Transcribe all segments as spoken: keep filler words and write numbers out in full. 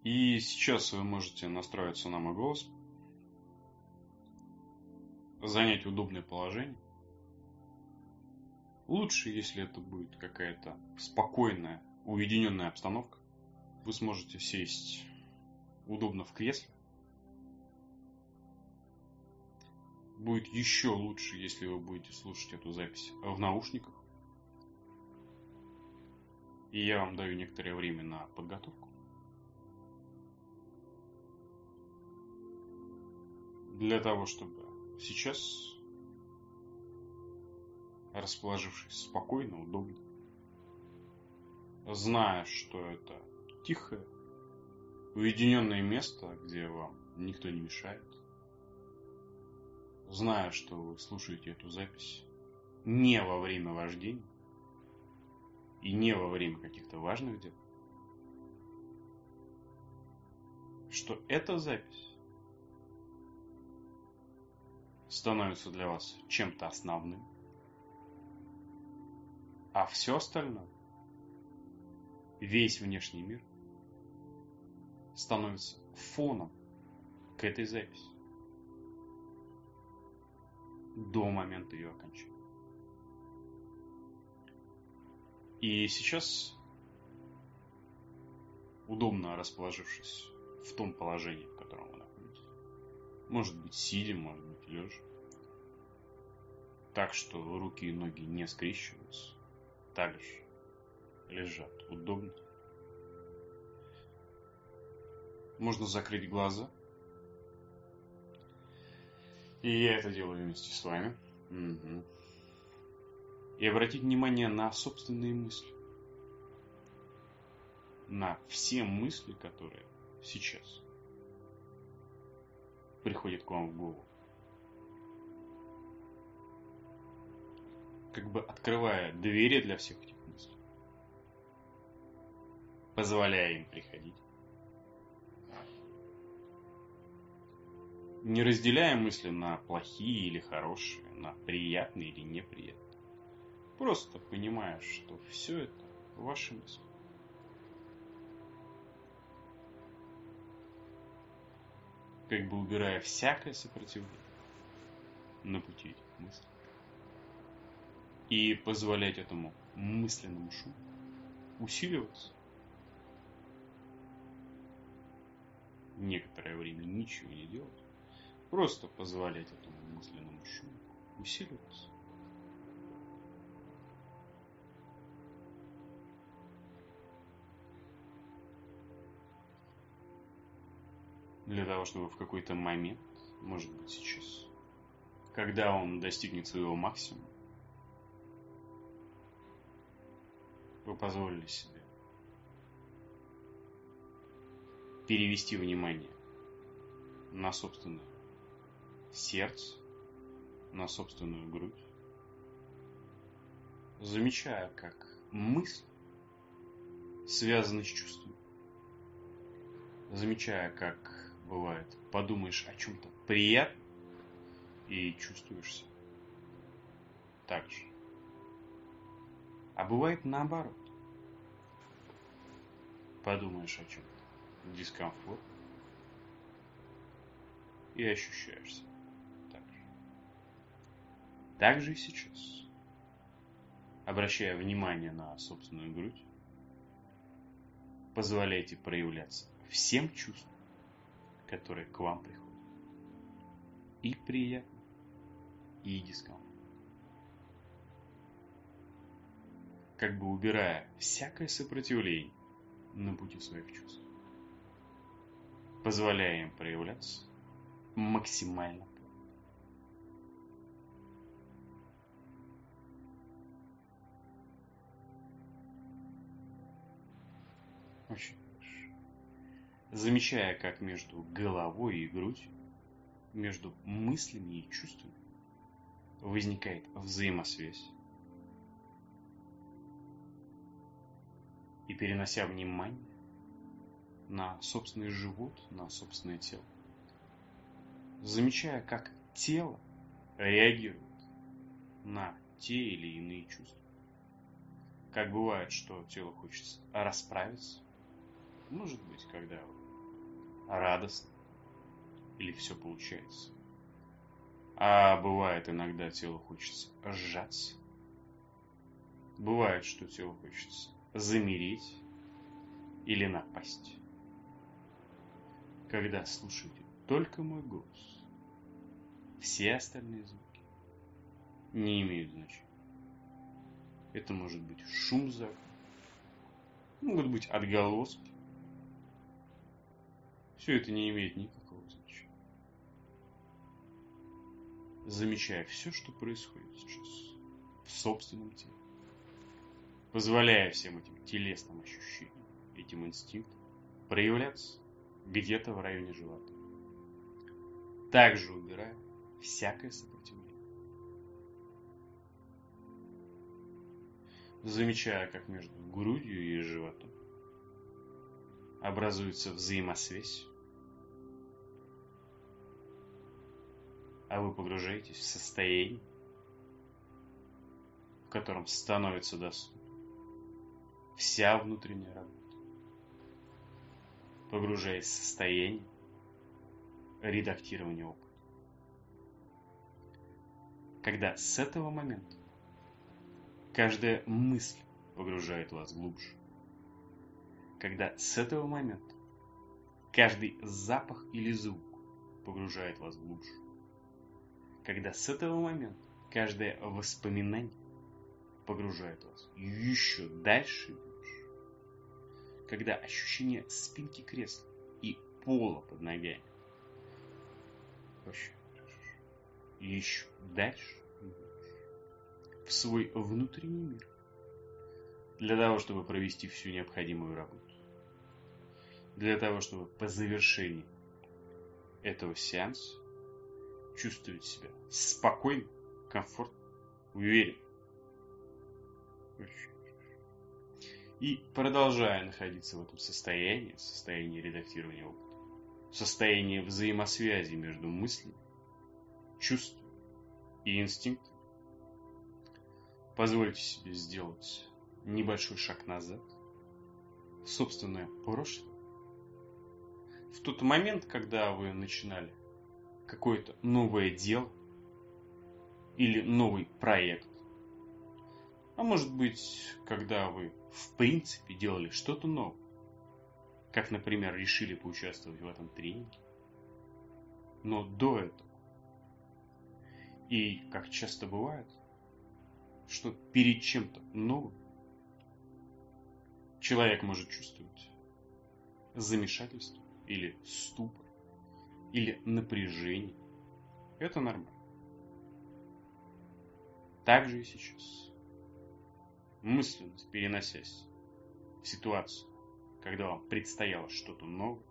И сейчас вы можете настроиться на мой голос, занять удобное положение. Лучше, если это будет какая-то спокойная, уединенная обстановка. Вы сможете сесть удобно в кресле. Будет еще лучше, если вы будете слушать эту запись в наушниках. И я вам даю некоторое время на подготовку. Для того, чтобы сейчас, расположившись спокойно, удобно, зная, что это тихое, уединенное место, где вам никто не мешает, зная, что вы слушаете эту запись не во время вождения и не во время каких-то важных дел, что эта запись становится для вас чем-то основным, а все остальное, весь внешний мир, становится фоном к этой записи до момента ее окончания. И сейчас, удобно расположившись в том положении, в котором вы находитесь, может быть сидя, может быть лежа, так что руки и ноги не скрещиваются, также лежат удобно. Можно закрыть глаза. И я это делаю вместе с вами. Угу. И обратить внимание на собственные мысли. На все мысли, которые сейчас приходят к вам в голову. Как бы открывая двери для всех этих мыслей. Позволяя им приходить. Не разделяя мысли на плохие или хорошие, на приятные или неприятные. Просто понимая, что все это ваши мысли. Как бы убирая всякое сопротивление на пути этих мыслей. И позволять этому мысленному шуму усиливаться. Некоторое время ничего не делать. Просто позволять этому мысленному шуму усиливаться. Для того, чтобы в какой-то момент, может быть сейчас, когда он достигнет своего максимума, вы позволили себе перевести внимание на собственное сердце, на собственную грудь, замечая, как мысли связаны с чувством, замечая, как бывает, подумаешь о чем-то приятном и чувствуешься так же. А бывает наоборот. Подумаешь о чем-то дискомфортном и ощущаешься так же. Так же и сейчас. Обращая внимание на собственную грудь, позволяйте проявляться всем чувствам, которые к вам приходят. И приятно, и дискомфортно. Как бы убирая всякое сопротивление на пути своих чувств. Позволяя им проявляться максимально. Очень хорошо. Замечая, как между головой и грудью, между мыслями и чувствами возникает взаимосвязь. И перенося внимание на собственный живот, на собственное тело. Замечая, как тело реагирует на те или иные чувства. Как бывает, что тело хочет расправиться. Может быть, когда вы радостно, или все получается. А бывает иногда телу хочется сжаться. Бывает, что телу хочется замереть или напасть. Когда слушаете только мой голос, все остальные звуки не имеют значения. Это может быть шум за окном, могут быть отголоски. Все это не имеет никакого значения. Замечая все, что происходит сейчас в собственном теле, позволяя всем этим телесным ощущениям, этим инстинктам проявляться где-то в районе живота, также убирая всякое сопротивление. Замечая, как между грудью и животом образуется взаимосвязь, а вы погружаетесь в состояние, в котором становится доступна вся внутренняя работа, погружаясь в состояние редактирования опыта. Когда с этого момента каждая мысль погружает вас глубже, когда с этого момента каждый запах или звук погружает вас глубже, когда с этого момента каждое воспоминание погружает вас еще дальше и глубже, когда ощущение спинки кресла и пола под ногами очень хорошо, еще дальше и глубже в свой внутренний мир, для того, чтобы провести всю необходимую работу, для того, чтобы по завершении этого сеанса чувствовать себя спокойно, комфортно, уверенно. И продолжая находиться в этом состоянии, состоянии редактирования опыта, состоянии взаимосвязи между мыслями, чувствами и инстинктами, позвольте себе сделать небольшой шаг назад в собственное прошлое, в тот момент, когда вы начинали какое-то новое дело или новый проект. А может быть, когда вы в принципе делали что-то новое, как, например, решили поучаствовать в этом тренинге. Но до этого, и как часто бывает, что перед чем-то новым человек может чувствовать замешательство или ступор, или напряжение. Это нормально. Так же и сейчас. Мысленно переносясь в ситуацию, когда вам предстояло что-то новое,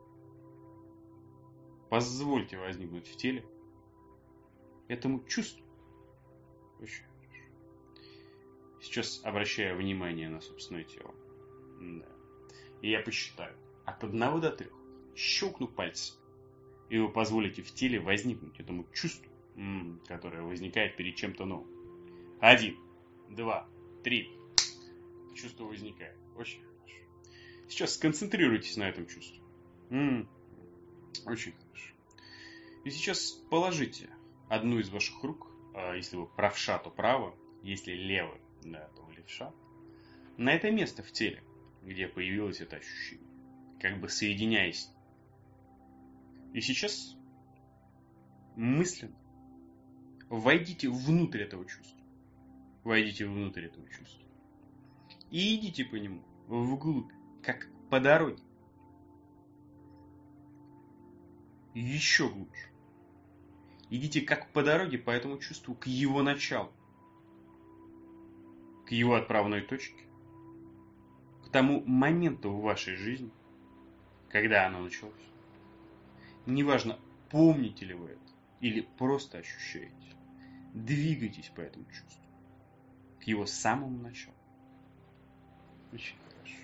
позвольте возникнуть в теле этому чувству. Очень хорошо. Сейчас обращаю внимание на собственное тело. Да. И я посчитаю от одного до трех. Щелкну пальцем. И вы позволите в теле возникнуть этому чувству, которое возникает перед чем-то новым. Один, два, три. Чувство возникает. Очень хорошо. Сейчас сконцентрируйтесь на этом чувстве. М-м, очень хорошо. И сейчас положите одну из ваших рук, если вы правша, то право, если левая, да, то левша, на это место в теле, где появилось это ощущение, как бы соединяясь. И сейчас мысленно войдите внутрь этого чувства. Войдите внутрь этого чувства. И идите по нему вглубь, как по дороге. Еще глубже. Идите как по дороге по этому чувству к его началу. К его отправной точке. К тому моменту в вашей жизни, когда оно началось. Неважно, помните ли вы это, или просто ощущаете. Двигайтесь по этому чувству. К его самому началу. Очень хорошо.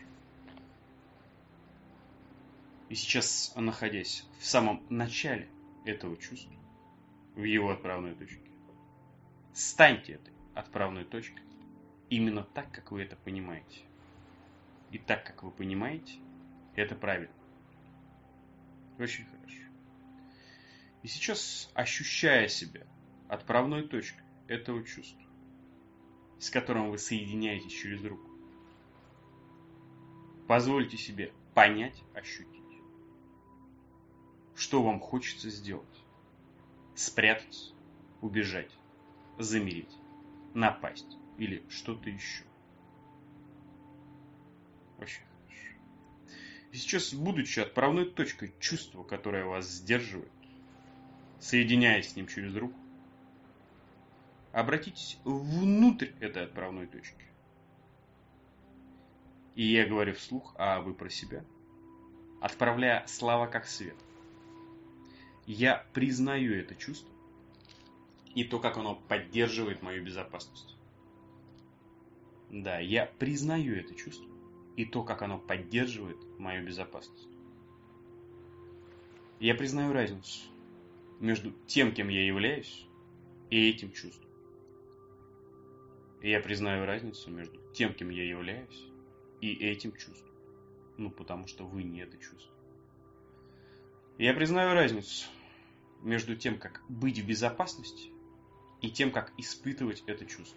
И сейчас, находясь в самом начале этого чувства, в его отправной точке, станьте этой отправной точкой именно так, как вы это понимаете. И так, как вы понимаете, это правильно. Очень хорошо. И сейчас, ощущая себя отправной точкой этого чувства, с которым вы соединяетесь через руку, позвольте себе понять, ощутить, что вам хочется сделать. Спрятаться, убежать, замереть, напасть или что-то еще. Очень хорошо. И сейчас, будучи отправной точкой чувства, которое вас сдерживает, соединяясь с ним через руку, обратитесь внутрь этой отправной точки. И я говорю вслух, а вы про себя, отправляя слова как свет. Я признаю это чувство и то, как оно поддерживает мою безопасность. Да, я признаю это чувство и то, как оно поддерживает мою безопасность. Я признаю разницу между тем, кем я являюсь, и этим чувством. И я признаю разницу между тем, кем я являюсь, и этим чувством. Ну, потому что вы не это чувство. Я признаю разницу между тем, как быть в безопасности, и тем, как испытывать это чувство.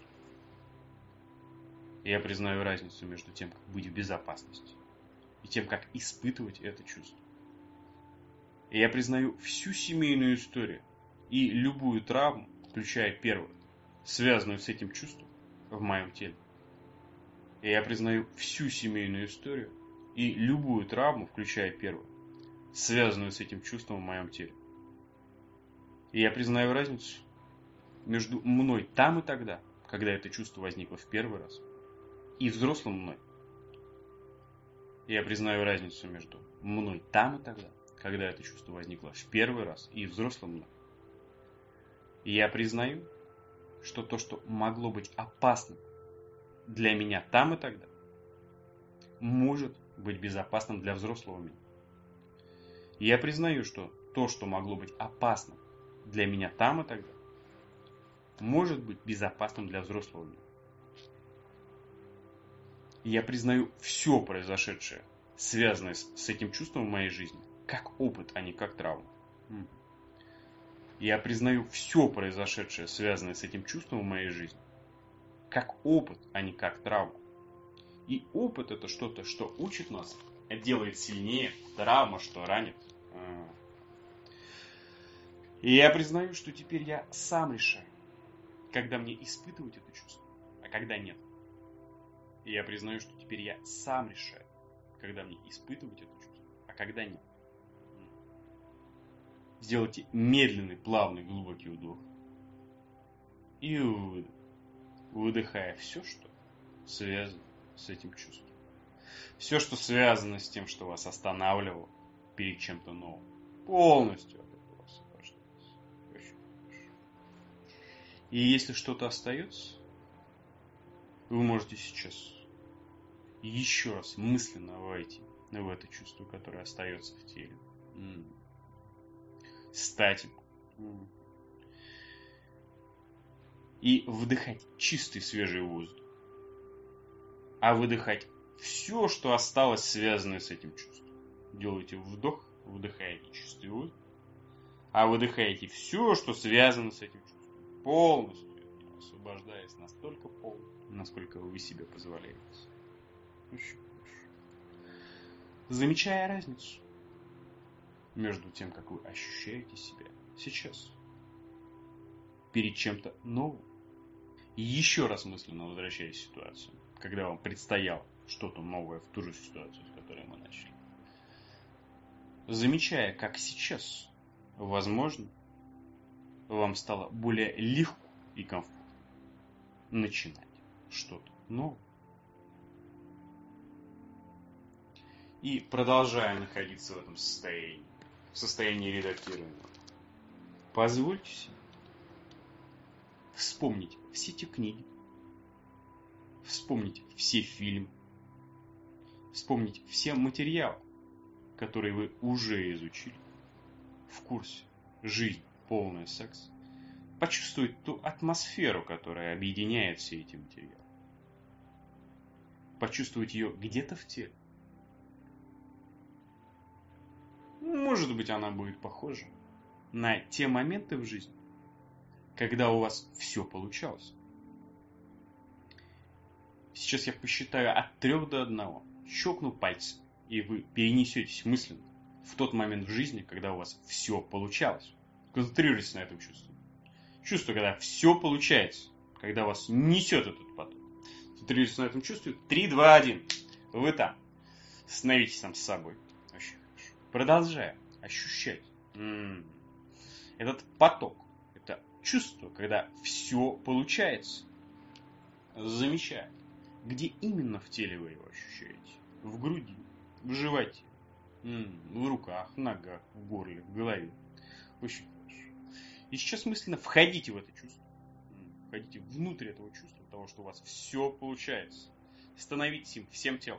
Я признаю разницу между тем, как быть в безопасности, и тем, как испытывать это чувство. И я признаю всю семейную историю и любую травму, включая первую, связанную с этим чувством в моем теле. И я признаю всю семейную историю и любую травму, включая первую, связанную с этим чувством в моем теле. И я признаю разницу между мной там и тогда, когда это чувство возникло в первый раз, и взрослым мной. И я признаю разницу между мной там и тогда, когда это чувство возникло в первый раз, и взрослым мной. И я признаю, что то, что могло быть опасным для меня там и тогда, может быть безопасным для взрослого меня. И я признаю, что то, что могло быть опасным для меня там и тогда, может быть безопасным для взрослого меня. И я признаю все произошедшее, связанное с, с этим чувством в моей жизни, как опыт, а не как травма. Я признаю все произошедшее, связанное с этим чувством в моей жизни, как опыт, а не как травма. И опыт — это что-то, что учит нас, делает сильнее, травма, что ранит. И я признаю, что теперь я сам решаю, когда мне испытывать это чувство, а когда нет. И я признаю, что теперь я сам решаю, когда мне испытывать это чувство, а когда нет. Сделайте медленный, плавный, глубокий вдох. И выдох. Выдыхая все, что связано с этим чувством. Все, что связано с тем, что вас останавливало перед чем-то новым. Полностью от этого освобождайтесь. Очень хорошо. И если что-то остается, вы можете сейчас еще раз мысленно войти в это чувство, которое остается в теле. Стать им. И вдыхать чистый свежий воздух. А выдыхать все, что осталось, связанное с этим чувством. Делайте вдох, вдыхаете чистый воздух. А выдыхаете все, что связано с этим чувством. Полностью от него освобождаясь настолько полностью, насколько вы себе позволяете. Очень хорошо. Замечая разницу между тем, как вы ощущаете себя сейчас, перед чем-то новым. И еще раз мысленно возвращаясь в ситуацию, когда вам предстояло что-то новое в ту же ситуацию, с которой мы начали. Замечая, как сейчас, возможно, вам стало более легко и комфортно начинать что-то новое. И продолжая находиться в этом состоянии, в состоянии редактирования, позвольте себе вспомнить все те книги, вспомнить все фильмы, вспомнить все материалы, которые вы уже изучили в курсе «Жизнь, полная секс», почувствовать ту атмосферу, которая объединяет все эти материалы, почувствовать ее где-то в теле. может быть, она будет похожа на те моменты в жизни, когда у вас все получалось. Сейчас я посчитаю от трех до одного, щелкну пальцем, и вы перенесетесь мысленно в тот момент в жизни, когда у вас все получалось. Концентрируйтесь на этом чувстве. Чувство, когда все получается, когда вас несет этот поток. Концентрируйтесь на этом чувстве. три, два, один. Вы там. Становитесь там с собой. Очень хорошо. Продолжаем ощущать м-м, этот поток. Это чувство, когда все получается. Замечая, где именно в теле вы его ощущаете. В груди, в животе, м-м, в руках, в ногах, в горле, в голове. Очень хорошо. И сейчас мысленно входите в это чувство. Входите внутрь этого чувства, того, что у вас все получается. Становитесь им всем телом.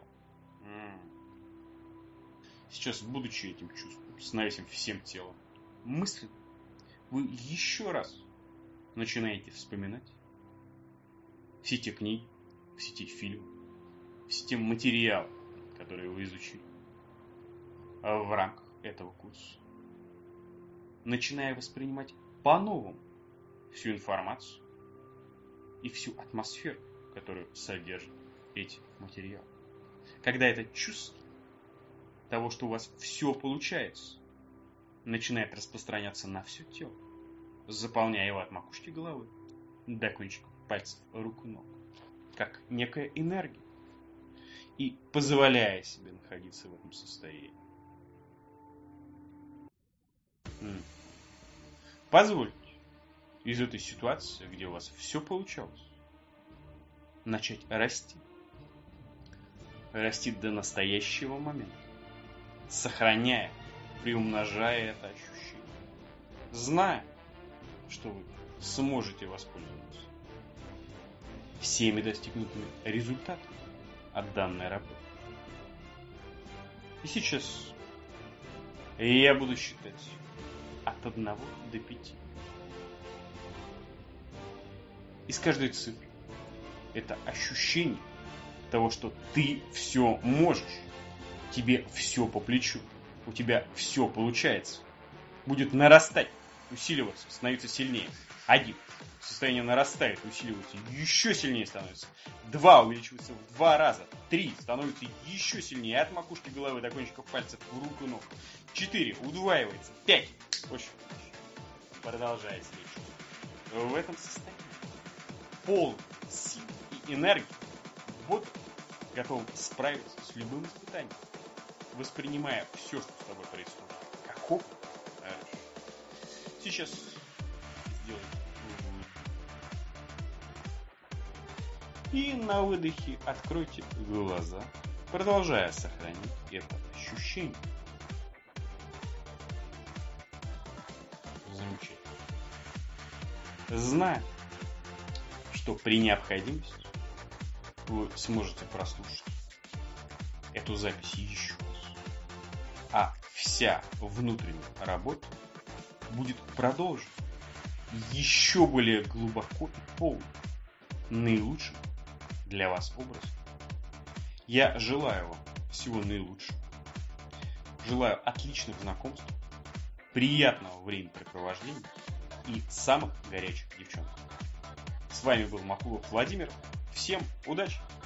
Сейчас, будучи этим чувством, становясь им всем телом, мысленно вы еще раз начинаете вспоминать все те книги, все те фильмы, все те материалы, которые вы изучили в рамках этого курса. Начиная воспринимать по-новому всю информацию и всю атмосферу, которую содержат эти материалы. Когда это чувство того, что у вас все получается, начинает распространяться на все тело, заполняя его от макушки головы до кончиков пальцев рук и ног, как некая энергия, и позволяя себе находиться в этом состоянии. Позвольте из этой ситуации, где у вас все получалось, начать расти. Расти до настоящего момента, сохраняя, приумножая это ощущение, зная, что вы сможете воспользоваться всеми достигнутыми результатами от данной работы. И сейчас я буду считать от одного до пяти. Из каждой цифры это ощущение того, что ты все можешь, тебе все по плечу, у тебя все получается, будет нарастать, усиливаться, становиться сильнее. Один. Состояние нарастает, усиливается, еще сильнее становится. Два. Увеличивается в два раза. Три. Становится еще сильнее от макушки головы до кончиков пальцев рук и ног. Четыре. Удваивается. Пять. Очень хорошо. Продолжай следующий. В этом состоянии полный сил и энергии, вот готов справиться с любым испытанием, воспринимая все, что с тобой происходит, как опыт. Сейчас сделай и на выдохе откройте глаза, продолжая сохранить это ощущение. Замечательно. Зная, что при необходимости вы сможете прослушать эту запись еще раз, а вся внутренняя работа будет продолжена еще более глубоко и полно, наилучшим для вас образом. Я желаю вам всего наилучшего, желаю отличных знакомств, приятного времяпрепровождения и самых горячих девчонок. С вами был Макулов Владимир. Всем удачи!